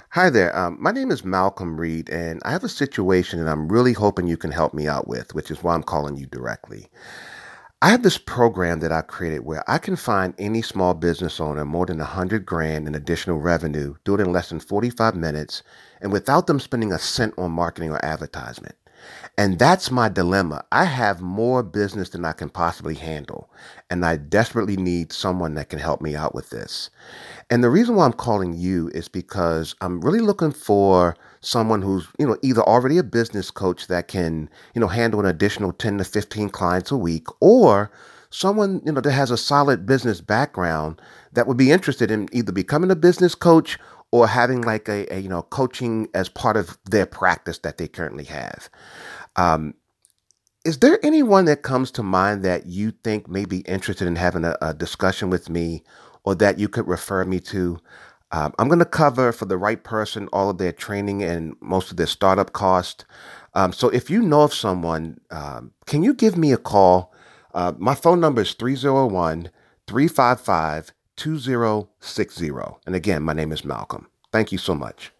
Hi there. My name is Malcolm Reed, and I have a situation that I'm really hoping you can help me out with, which is why I'm calling you directly. I have this program that I created where I can find any small business owner more than 100 grand in additional revenue, do it in less than 45 minutes, and without them spending a cent on marketing or advertisement. And that's my dilemma. I have more business than I can possibly handle, and I desperately need someone that can help me out with this. And the reason why I'm calling you is because I'm really looking for someone who's, either already a business coach that can, handle an additional 10 to 15 clients a week, or someone, that has a solid business background that would be interested in either becoming a business coach or having like coaching as part of their practice that they currently have. Um, is there anyone that comes to mind that you think may be interested in having a discussion with me or that you could refer me to? I'm going to cover for the right person all of their training and most of their startup cost. So if you know of someone, can you give me a call? My phone number is 301 355 2060. And again, my name is Malcolm. Thank you so much.